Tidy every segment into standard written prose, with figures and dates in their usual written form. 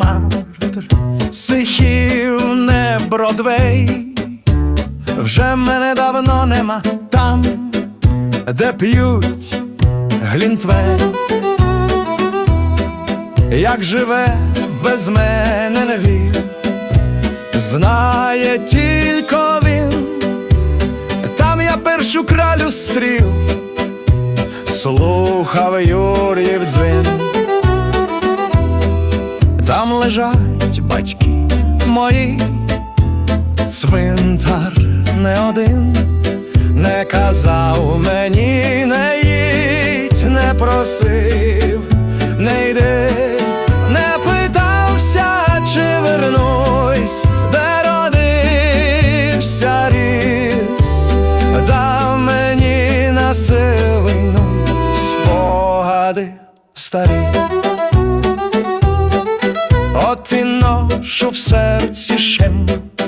Монмартр, Сихів, не Бродвей. Вже мене давно нема там, де п'ють глінтвейн. Як живе без мене Львів, знає тільки він. Там я першу кралю стрів, слухав Юр'їв дзвін. Там лежать батьки мої, цвинтар не один. Не казав мені не їдь, не просив не йди, не питався, чи вернусь, де родився, ріс. Дав мені на сивину спогади старі. От і ношу в серці шим,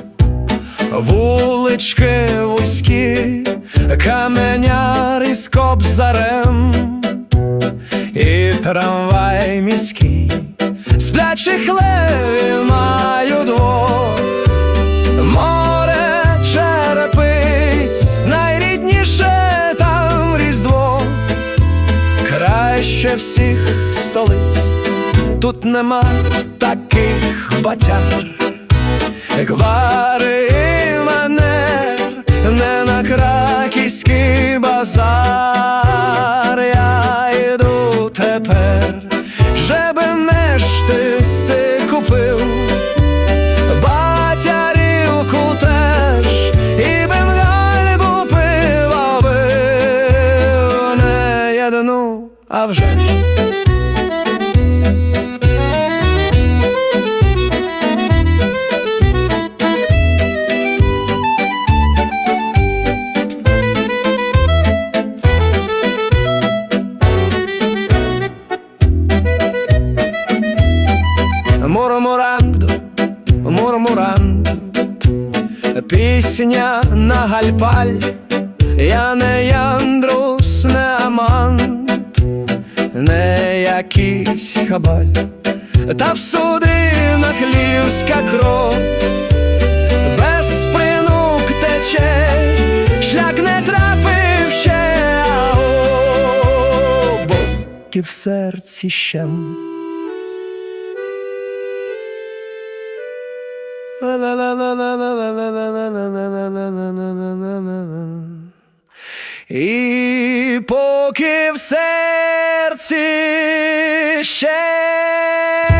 вулички вузькі, каменяри з кобзарем і трамвай міський. Сплячих левів маю двох, море черепиць, найрідніше там Різдво. Краще всіх столиць, тут нема таких батяр, гвари і манер, не на краківський базар. Я йду тепер, щоби мешти си купив, батярівку теж, і бенгальбу пива пив, не одну, а вже ж. Мурмуранд, мурмуранд, пісня на гальпаль. Я не яндрус, не амант, не якийсь хабаль. Та в судинах львівська кров без спинук тече, шлях не трафив ще, а обов'язки в серці щем. І поки в серці ще